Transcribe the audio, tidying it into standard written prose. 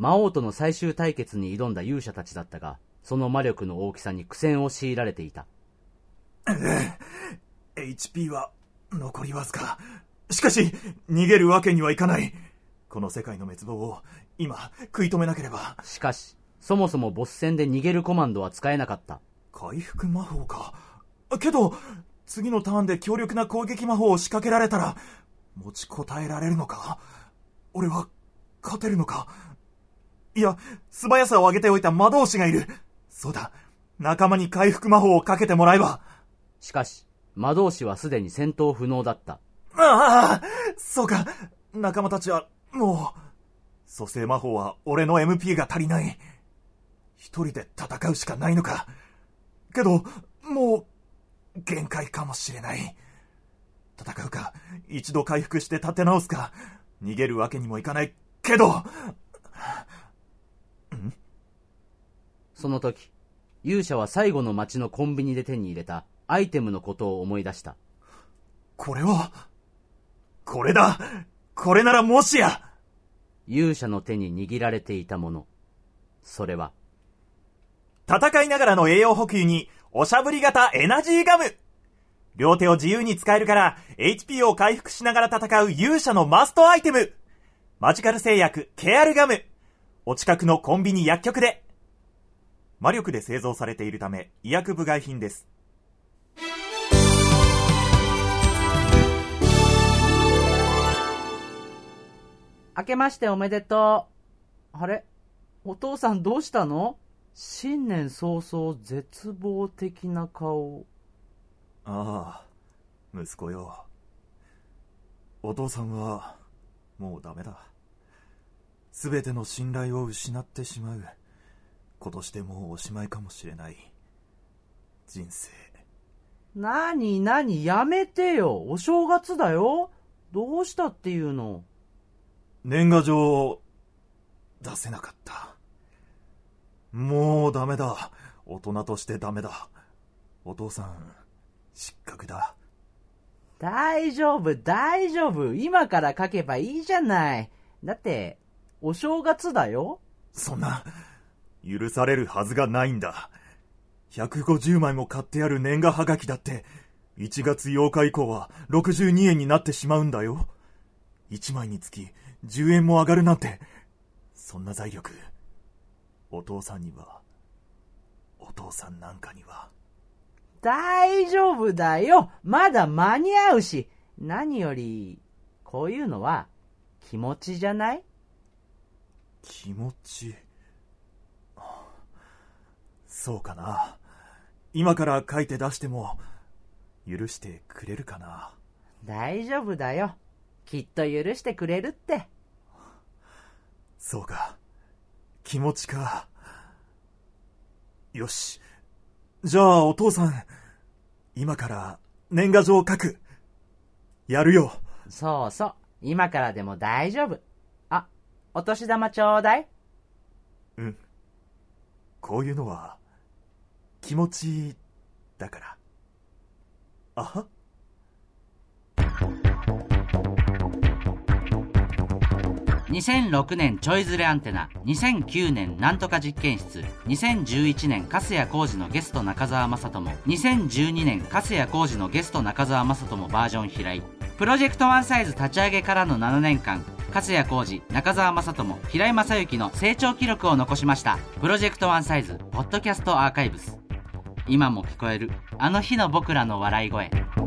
魔王との最終対決に挑んだ勇者たちだったが、その魔力の大きさに苦戦を強いられていた。 HP は残りわずか。しかし逃げるわけにはいかない。この世界の滅亡を今食い止めなければ。 しかしそもそもボス戦で逃げるコマンドは使えなかった。 回復魔法か。けど次のターンで強力な攻撃魔法を仕掛けられたら持ちこたえられるのか。俺は勝てるのか。いや、素早さを上げておいた魔導士がいる。そうだ、仲間に回復魔法をかけてもらえば。 しかし魔導士はすでに戦闘不能だった。 ああ、そうか。仲間たちはもう。蘇生魔法は俺の MP が足りない。一人で戦うしかないのか。けどもう限界かもしれない。戦うか、一度回復して立て直すか。逃げるわけにもいかないけど。 その時、勇者は最後の町のコンビニで手に入れたアイテムのことを思い出した。 これは、これだ。これならもしや。 勇者の手に握られていたもの、それは戦いながらの栄養補給におしゃぶり型エナジーガム。両手を自由に使えるから HP を回復しながら戦う勇者のマストアイテム。マジカル製薬ケアルガム。お近くのコンビニ薬局で。魔力で製造されているため医薬部外品です。 明けましておめでとう。あれ、お父さんどうしたの？新年早々絶望的な顔。 ああ、息子よ。お父さんはもうダメだ。すべての信頼を失ってしまう。今年でもうおしまいかもしれない人生。 なにやめてよ。お正月だよ。どうしたっていうの？ 年賀状を出せなかった。もうダメだ。大人としてダメだ。お父さん失格だ。 大丈夫。今から書けばいいじゃない。だってお正月だよ。 そんな許されるはずがないんだ。150枚も買ってある年賀はがきだって1月8日以降は62円になってしまうんだよ。1枚につき10円も上がるなんて。そんな財力、お父さんには、お父さんなんかには。 大丈夫だよ。まだ間に合うし。何よりこういうのは気持ちじゃない？ 気持ち。そうかな。今から書いて出しても許してくれるかな。 大丈夫だよ。きっと許してくれるって。 そうか、気持ちか。よし、じゃあお父さん、今から年賀状を書く。やるよ。 そう、今からでも大丈夫。あ、お年玉ちょうだい。 うん、こういうのは気持ちだから。あは。 2006年ちょいずれアンテナ、2009年なんとか実験室、2011年粕谷浩二のゲスト中澤雅人も、2012年粕谷浩二のゲスト中澤雅人もバージョン飛来。プロジェクトワンサイズ立ち上げからの7年間、粕谷浩二、中澤雅人も平井正幸の成長記録を残しました。プロジェクトワンサイズポッドキャストアーカイブス。今も聞こえるあの日の僕らの笑い声。